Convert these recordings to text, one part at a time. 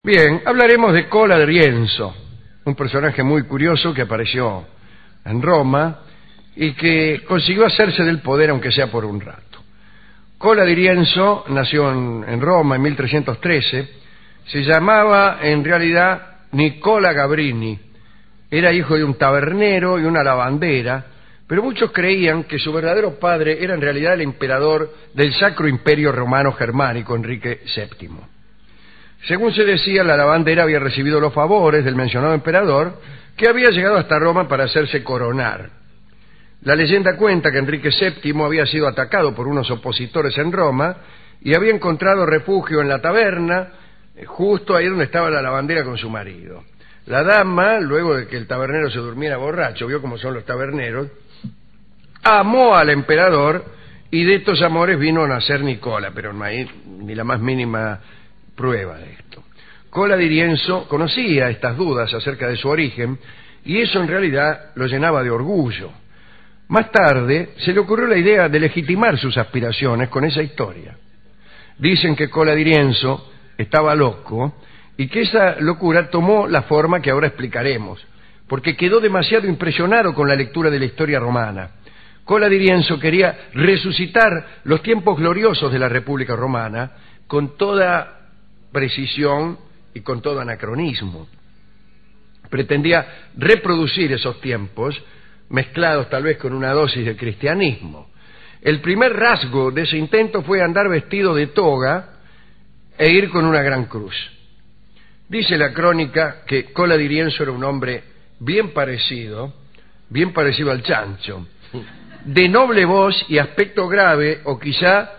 Bien, hablaremos de Cola di Rienzo, un personaje muy curioso que apareció en Roma y que consiguió hacerse del poder aunque sea por un rato. Cola di Rienzo nació en Roma en 1313, se llamaba en realidad Nicola Gabrini, era hijo de un tabernero y una lavandera, pero muchos creían que su verdadero padre era en realidad el emperador del Sacro Imperio Romano Germánico, Enrique VII. Según se decía, la lavandera había recibido los favores del mencionado emperador, que había llegado hasta Roma para hacerse coronar. La leyenda cuenta que Enrique VII había sido atacado por unos opositores en Roma y había encontrado refugio en la taberna, justo ahí donde estaba la lavandera con su marido. La dama, luego de que el tabernero se durmiera borracho, vio cómo son los taberneros, amó al emperador y de estos amores vino a nacer Nicola, pero no hay ni la más mínima prueba de esto. Cola di Rienzo conocía estas dudas acerca de su origen y eso en realidad lo llenaba de orgullo. Más tarde se le ocurrió la idea de legitimar sus aspiraciones con esa historia. Dicen que Cola di Rienzo estaba loco y que esa locura tomó la forma que ahora explicaremos, porque quedó demasiado impresionado con la lectura de la historia romana. Cola di Rienzo quería resucitar los tiempos gloriosos de la República Romana con toda precisión y con todo anacronismo. Pretendía reproducir esos tiempos, mezclados tal vez con una dosis de cristianismo. El primer rasgo de ese intento fue andar vestido de toga e ir con una gran cruz. Dice la crónica que Cola di Rienzo era un hombre bien parecido al chancho, de noble voz y aspecto grave, o quizá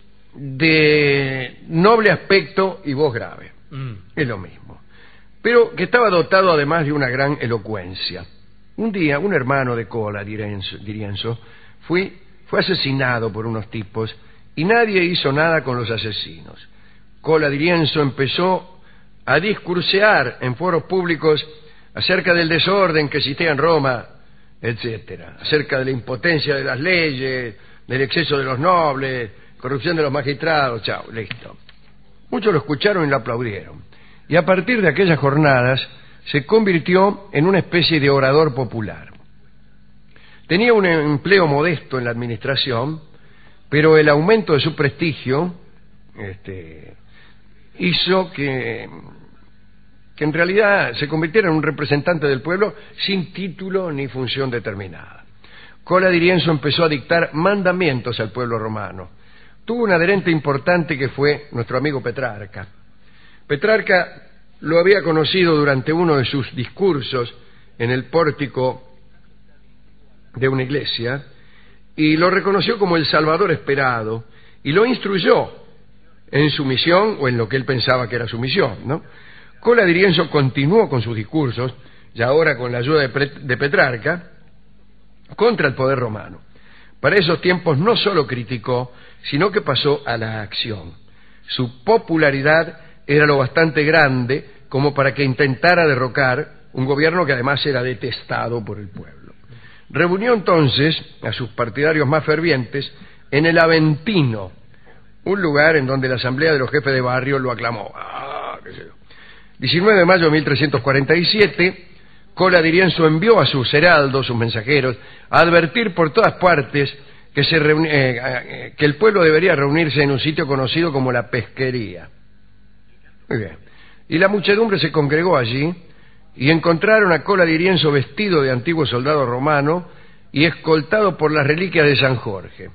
de noble aspecto y voz grave. Es lo mismo. Pero que estaba dotado además de una gran elocuencia. Un día, un hermano de Cola di Rienzo fue asesinado por unos tipos y nadie hizo nada con los asesinos. Cola di Rienzo empezó a discursear en foros públicos acerca del desorden que existía en Roma, etcétera, acerca de la impotencia de las leyes, del exceso de los nobles, corrupción de los magistrados, chao, listo. Muchos lo escucharon y lo aplaudieron. Y a partir de aquellas jornadas se convirtió en una especie de orador popular. Tenía un empleo modesto en la administración, pero el aumento de su prestigio hizo que en realidad se convirtiera en un representante del pueblo sin título ni función determinada. Cola di Rienzo empezó a dictar mandamientos al pueblo romano. Tuvo un adherente importante que fue nuestro amigo Petrarca. Petrarca lo había conocido durante uno de sus discursos en el pórtico de una iglesia y lo reconoció como el Salvador esperado y lo instruyó en su misión o en lo que él pensaba que era su misión, ¿no? Cola di Rienzo continuó con sus discursos, ya ahora con la ayuda de Petrarca, contra el poder romano. Para esos tiempos no solo criticó, sino que pasó a la acción. Su popularidad era lo bastante grande como para que intentara derrocar un gobierno que además era detestado por el pueblo. Reunió entonces a sus partidarios más fervientes en el Aventino, un lugar en donde la asamblea de los jefes de barrio lo aclamó. 19 de mayo de 1347, Cola di Rienzo envió a sus heraldos, sus mensajeros, a advertir por todas partes que el pueblo debería reunirse en un sitio conocido como la pesquería. Muy bien. Y la muchedumbre se congregó allí y encontraron a Cola di Rienzo vestido de antiguo soldado romano y escoltado por las reliquias de San Jorge.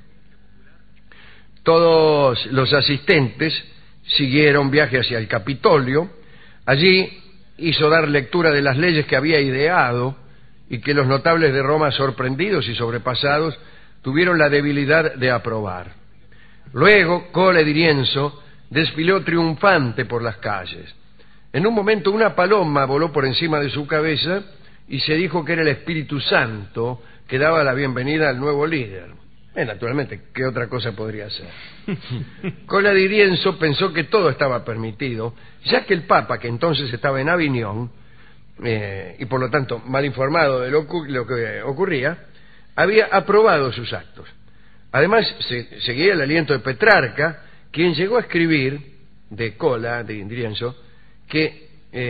Todos los asistentes siguieron viaje hacia el Capitolio. Allí hizo dar lectura de las leyes que había ideado y que los notables de Roma, sorprendidos y sobrepasados, tuvieron la debilidad de aprobar. Luego, Cola di Rienzo desfiló triunfante por las calles. En un momento una paloma voló por encima de su cabeza y se dijo que era el Espíritu Santo que daba la bienvenida al nuevo líder. Naturalmente, ¿qué otra cosa podría ser? Cola di Rienzo pensó que todo estaba permitido, ya que el Papa, que entonces estaba en Aviñón, y por lo tanto mal informado de lo que ocurría, había aprobado sus actos. Además, seguía el aliento de Petrarca, quien llegó a escribir de Cola di Rienzo que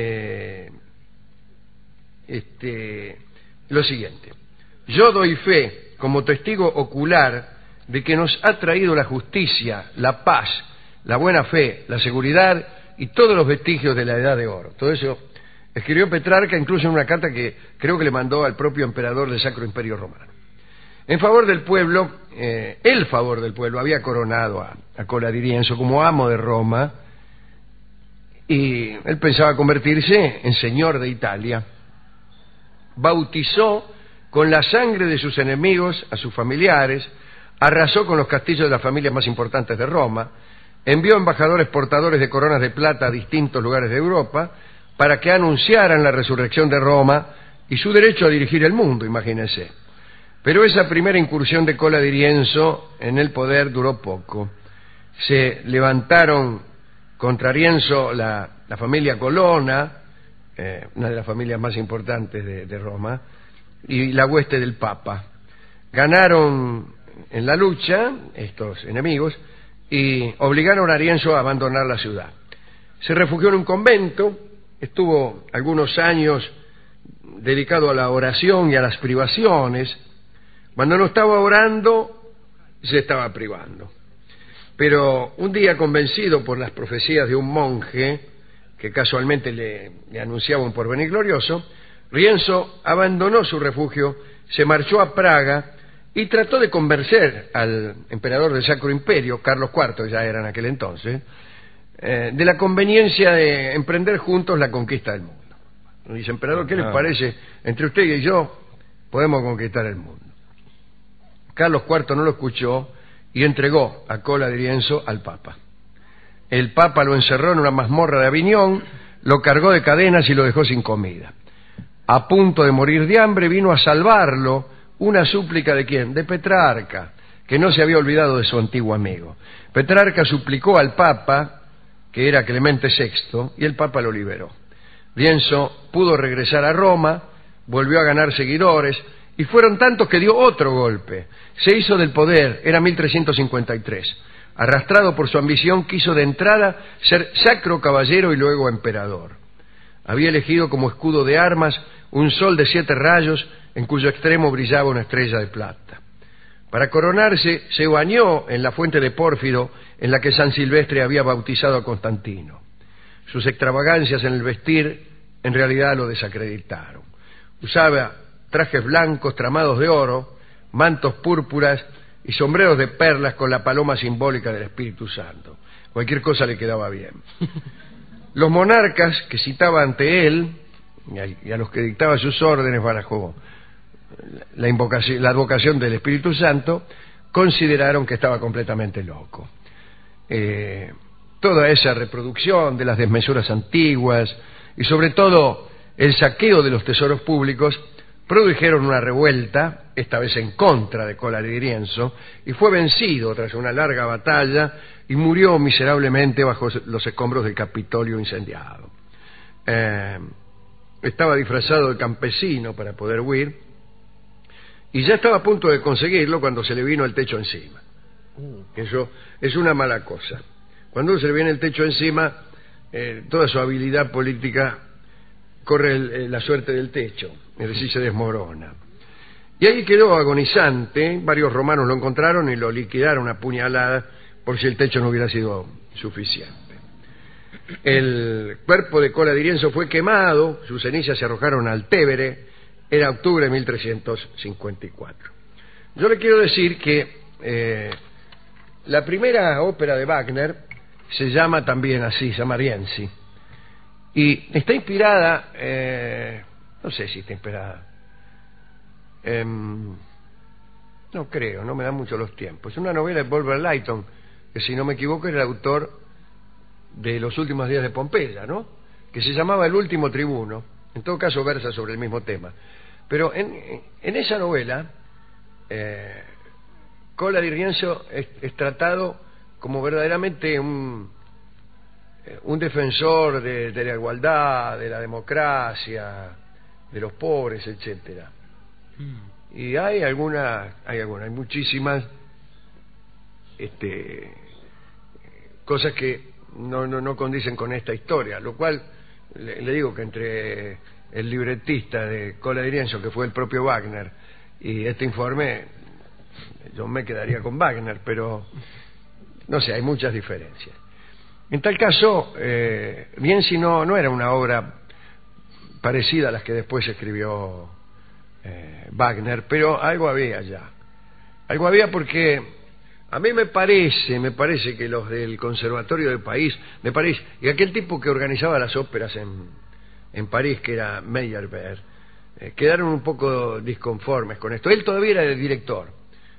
lo siguiente: yo doy fe como testigo ocular de que nos ha traído la justicia, la paz, la buena fe, la seguridad y todos los vestigios de la Edad de Oro. Todo eso escribió Petrarca, incluso en una carta que creo que le mandó al propio emperador del Sacro Imperio Romano. En favor del pueblo, el favor del pueblo había coronado a Cola di Rienzo como amo de Roma, y él pensaba convertirse en señor de Italia. Bautizó con la sangre de sus enemigos a sus familiares, arrasó con los castillos de las familias más importantes de Roma, envió embajadores portadores de coronas de plata a distintos lugares de Europa para que anunciaran la resurrección de Roma y su derecho a dirigir el mundo, imagínense. Pero esa primera incursión de Cola di Rienzo en el poder duró poco. Se levantaron contra Rienzo la familia Colonna, una de las familias más importantes de Roma, y la hueste del Papa. Ganaron en la lucha estos enemigos y obligaron a Rienzo a abandonar la ciudad. Se refugió en un convento, estuvo algunos años dedicado a la oración y a las privaciones. Cuando no estaba orando, se estaba privando. Pero un día, convencido por las profecías de un monje que casualmente le anunciaba un porvenir glorioso, Rienzo abandonó su refugio, se marchó a Praga y trató de convencer al emperador del Sacro Imperio, Carlos IV, ya era en aquel entonces, de la conveniencia de emprender juntos la conquista del mundo. Dice: emperador, ¿qué les parece? Entre usted y yo podemos conquistar el mundo. Carlos IV no lo escuchó y entregó a Cola di Rienzo al Papa. El Papa lo encerró en una mazmorra de Aviñón, lo cargó de cadenas y lo dejó sin comida. A punto de morir de hambre, vino a salvarlo una súplica ¿de quién? De Petrarca, que no se había olvidado de su antiguo amigo. Petrarca suplicó al Papa, que era Clemente VI, y el Papa lo liberó. Rienzo pudo regresar a Roma, volvió a ganar seguidores, y fueron tantos que dio otro golpe. Se hizo del poder, era 1353. Arrastrado por su ambición, quiso de entrada ser sacro caballero y luego emperador. Había elegido como escudo de armas un sol de 7 rayos en cuyo extremo brillaba una estrella de plata. Para coronarse, se bañó en la fuente de Pórfido en la que San Silvestre había bautizado a Constantino. Sus extravagancias en el vestir en realidad lo desacreditaron. Usaba trajes blancos tramados de oro, mantos púrpuras y sombreros de perlas con la paloma simbólica del Espíritu Santo. Cualquier cosa le quedaba bien. Los monarcas que citaba ante él y a los que dictaba sus órdenes barajó la advocación del Espíritu Santo, consideraron que estaba completamente loco. Toda esa reproducción de las desmesuras antiguas y sobre todo el saqueo de los tesoros públicos produjeron una revuelta, esta vez en contra de Cola di Rienzo, y fue vencido tras una larga batalla y murió miserablemente bajo los escombros del Capitolio incendiado. Estaba disfrazado de campesino para poder huir y ya estaba a punto de conseguirlo cuando se le vino el techo encima. Eso es una mala cosa. Cuando se le viene el techo encima, toda su habilidad política corre la suerte del techo, es decir, se desmorona. Y ahí quedó agonizante. Varios romanos lo encontraron y lo liquidaron a puñaladas por si el techo no hubiera sido suficiente. El cuerpo de Cola di Rienzo fue quemado, sus cenizas se arrojaron al Tevere, era octubre de 1354. Yo le quiero decir que la primera ópera de Wagner se llama también así, se llama Rienzi, y está inspirada, no sé si está inspirada, no creo, no me dan mucho los tiempos. Es una novela de Bulwer Lytton, que si no me equivoco era el autor de Los últimos días de Pompeya, ¿no? Que se llamaba El último tribuno. En todo caso versa sobre el mismo tema. Pero en esa novela, Cola di Rienzo es tratado como verdaderamente un defensor de la igualdad, de la democracia, de los pobres, etcétera. Y hay muchísimas cosas que no condicen con esta historia, lo cual le digo que entre el libretista de Cola de Lienzo, que fue el propio Wagner, y este informe, yo me quedaría con Wagner, pero no sé, hay muchas diferencias. En tal caso, bien si no era una obra parecida a las que después escribió Wagner, pero algo había ya. Algo había porque a mí me parece que los del Conservatorio de París, y aquel tipo que organizaba las óperas en París, que era Meyerbeer, quedaron un poco disconformes con esto. Él todavía era el director,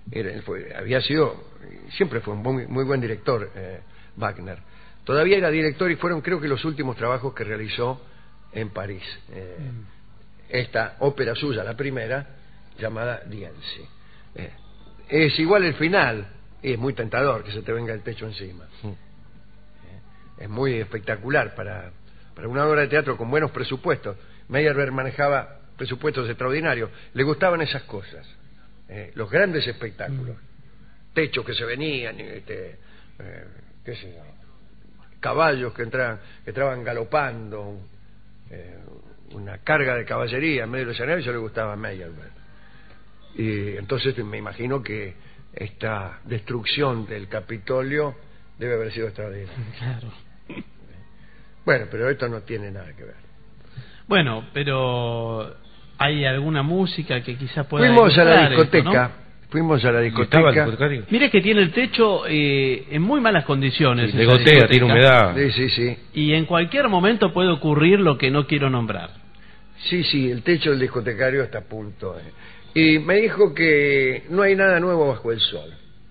siempre fue un muy buen director, Wagner. Todavía era director y fueron, creo que, los últimos trabajos que realizó en París. Esta ópera suya, la primera, llamada Rienzi. Es igual el final, y es muy tentador que se te venga el techo encima. Es muy espectacular para una obra de teatro con buenos presupuestos. Meyerbeer manejaba presupuestos extraordinarios. Le gustaban esas cosas, los grandes espectáculos, techos que se venían, qué sé yo, caballos que entraban galopando, una carga de caballería en medio del escenario. Eso le gustaba a Meyerbeer. Y entonces me imagino que esta destrucción del Capitolio debe haber sido extraordinaria. Claro. Bueno, pero esto no tiene nada que ver. Bueno, pero ¿hay alguna música que quizás pueda Fuimos a la discoteca, esto, ¿no? Fuimos a la discoteca. Mire que tiene el techo en muy malas condiciones. Sí, de gotea, tiene humedad. Sí. Y en cualquier momento puede ocurrir lo que no quiero nombrar. Sí, el techo del discotecario está a punto. Y me dijo que no hay nada nuevo bajo el sol.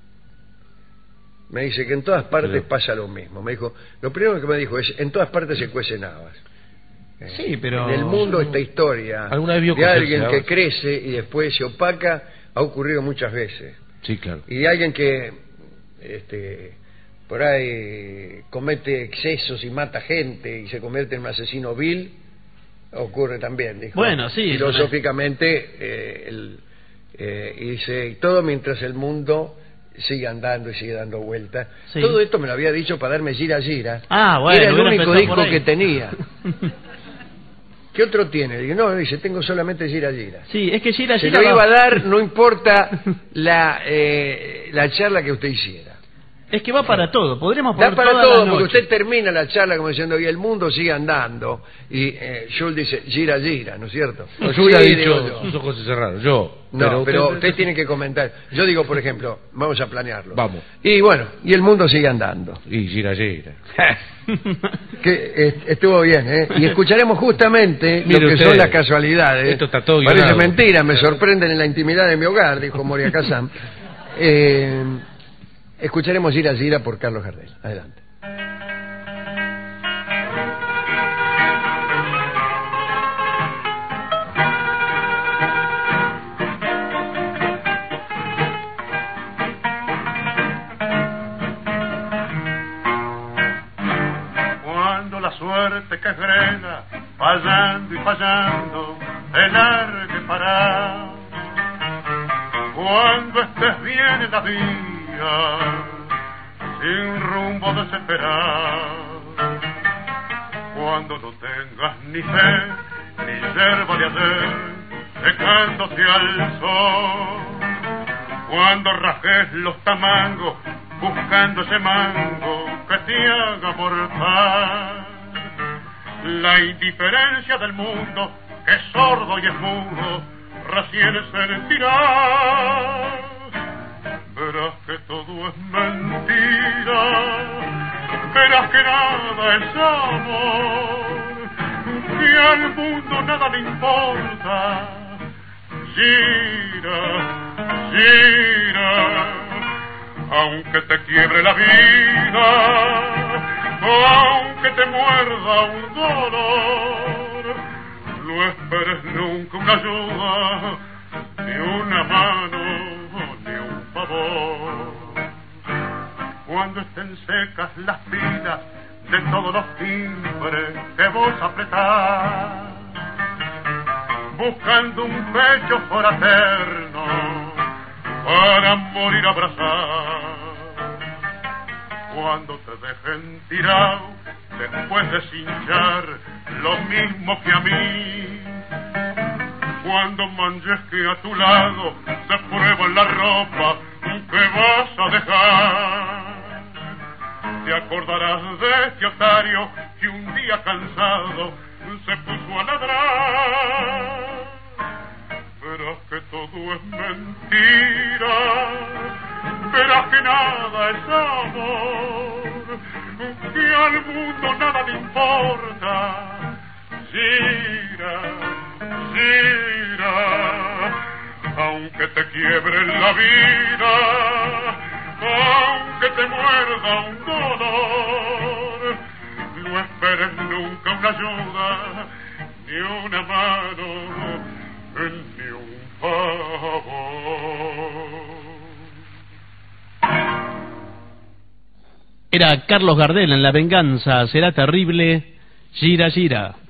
Me dice que en todas partes pasa lo mismo. Me dijo, lo primero que me dijo es, en todas partes se cuecen habas. Sí, pero... En el mundo esta historia de alguien que crece y después se opaca ha ocurrido muchas veces. Sí, claro. Y de alguien que por ahí comete excesos y mata gente y se convierte en un asesino vil, ocurre también, dijo. Bueno, sí. Filosóficamente, y dice, y todo mientras el mundo sigue andando y sigue dando vueltas. Sí. Todo esto me lo había dicho para darme Gira Gira. Ah, bueno. Era el único disco que tenía. ¿Qué otro tiene? Digo, no, dice, tengo solamente Gira Gira. Sí, es que Gira Gira... Se lo iba a dar, no importa la charla que usted hiciera. Es que va para todo, podremos poner da para todo, porque usted termina la charla como diciendo, y el mundo sigue andando, y Jules dice, gira, gira, ¿no es cierto? No, yo hubiera dicho, sus ojos cerrados, yo. No, pero usted tiene que comentar. Yo digo, por ejemplo, vamos a planearlo. Vamos. Y bueno, y el mundo sigue andando. Y gira, gira. Que estuvo bien, ¿eh? Y escucharemos justamente lo que son las casualidades. Esto está todo Parece guionado. mentira, me sorprenden en la intimidad de mi hogar, dijo Moria Kazan. Escucharemos Gira Gira por Carlos Gardel. Adelante. Cuando la suerte que frena, fallando y fallando, te largue parar. Cuando estés bien en la vida, sin rumbo desesperado, cuando no tengas ni fe ni yerba de ayer secándose al sol, cuando rajes los tamangos buscando ese mango que te haga mortal, la indiferencia del mundo que es sordo y es mudo recién sentirás. Verás que todo es mentira, verás que nada es amor, que al mundo nada le importa. Gira, gira, aunque te quiebre la vida, aunque te muerda un dolor, no esperes nunca una ayuda, ni una mano, cuando estén secas las pilas de todos los timbres que vos apretás, buscando un pecho fraterno para morir abrazado, cuando te dejen tirado después de cinchar lo mismo que a mí. Cuando manches que a tu lado se prueba la ropa que vas a dejar, te acordarás de este otario que un día cansado se puso a ladrar. Verás que todo es mentira, verás que nada es amor, que al mundo nada le importa. Gira, gira, aunque te quiebre la vida, aunque te muerda un dolor, no esperes nunca una ayuda, ni una mano, ni un favor. Era Carlos Gardel en La venganza será terrible. Gira, gira.